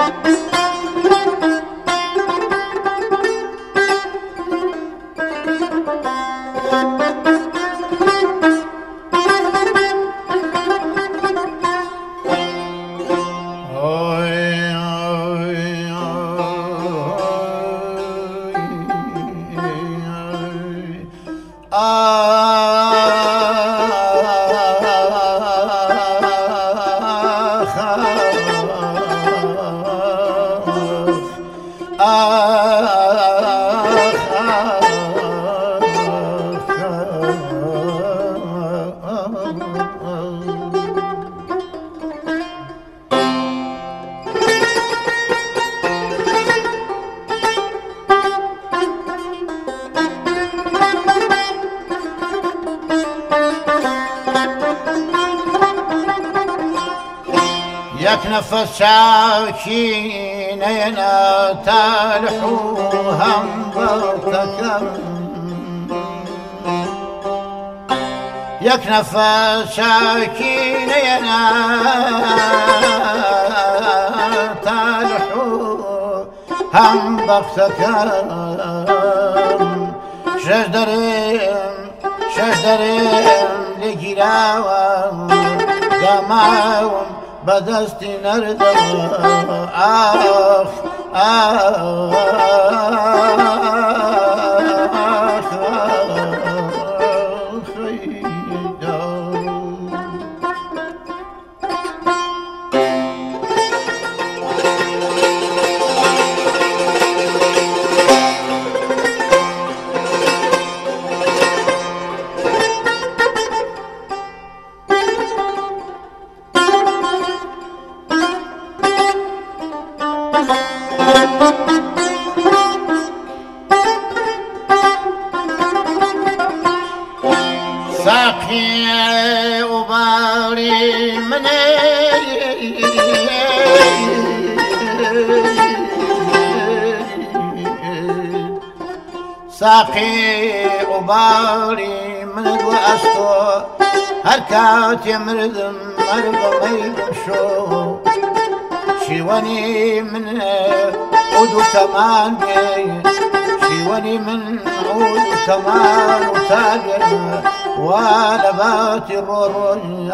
یک نفس شاكينين تلحوهم بغتكم یک نفس شاكينين تلحوهم بغتكم شجدرم لگیراوم دماوم بدستی نردم آخ ساقي وبالي مني ساقي وبالي من وأسطو هركات يمردم مرض ميدم شو شيواني من عود كمان بي شيواني من عود كمان وتاجر ولبات الروري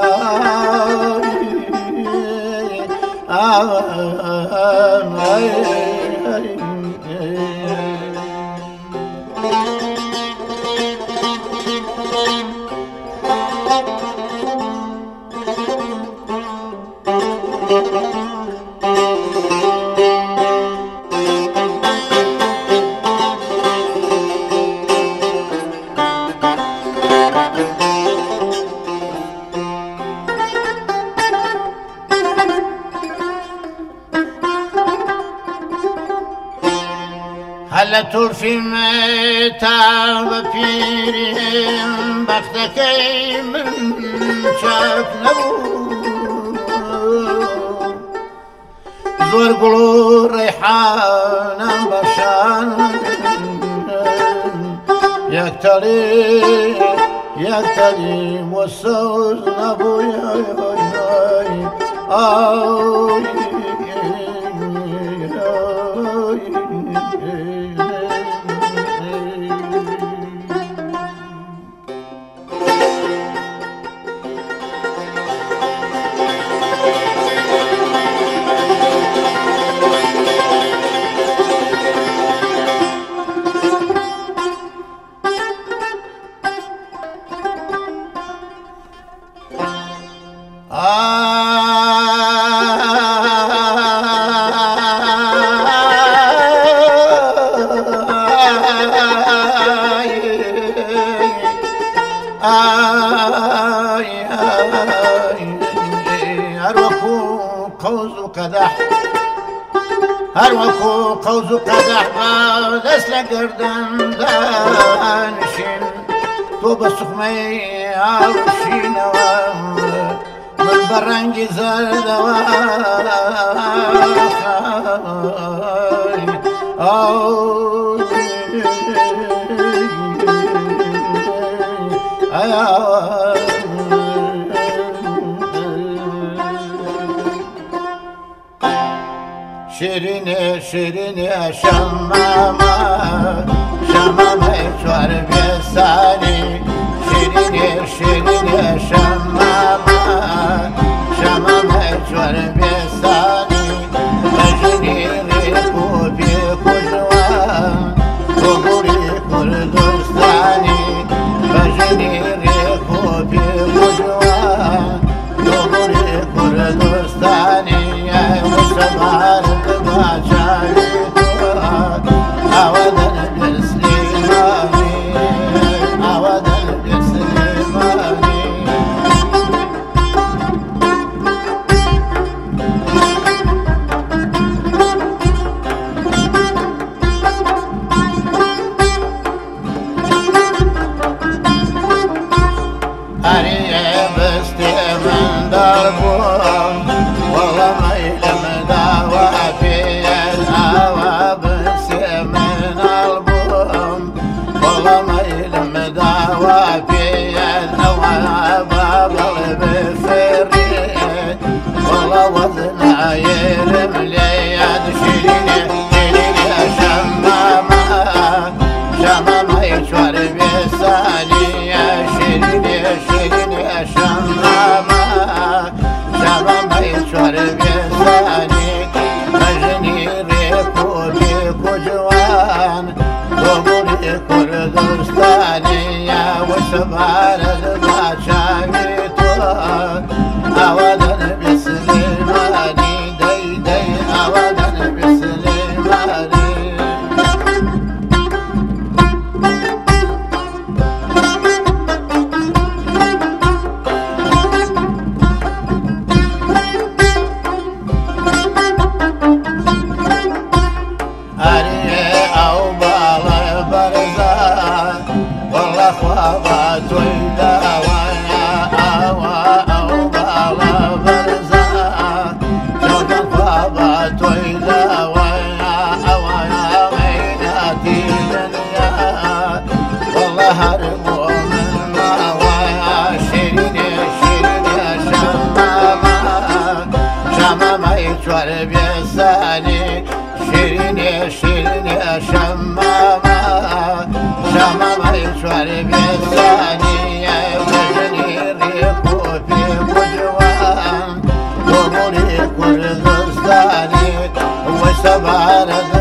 هلا ترفي متى بفيرهم بختك من شاف نبو زور قلو ريحانا بشان يكتلي والسوز نبو هروكو قوز قدح دست لقردن دانشين تو بسخمي عروشين من برنجي زرد شیرینی شیرینی شمامه شمامه چوار بیسانی شیرینی شیرینی شمامه شمامه چوار بیسانی بجنی ریکو بی کجوان تو گوری کردستانی بجنی ریکو بی کجوان تو گوری کردستانی وسبار بچاری تو آوادن بسلیمانی آوادن بسلیمانی هریه بستی من دربون والله میلم دوا فيا الهوى بسي من البوم والله ميلم دوا فيا الهوى بابل بفريد والله وزن يرم لياد شيريني شيريني شمامة شمامة يشوار بساني شيريني شيريني شمامة شمامة يشوار بساني مجني ريكو بيكو جوان وقولي كردستاني وسبار الباشاوي أودن بسليماني دي دي أودن بسليماني خوابا تويدا وانا اوا او بالا برزا جوجا خوابا تويدا وانا اوا ميناتي دنيا والله هربوا من ما وايا شيريني شيريني شمامة شمامة يشوار بيساني شيريني شيريني شمامة شمامة يشوار بيساني وجني ريكو في وجوان ومولي كردستاني وسبارة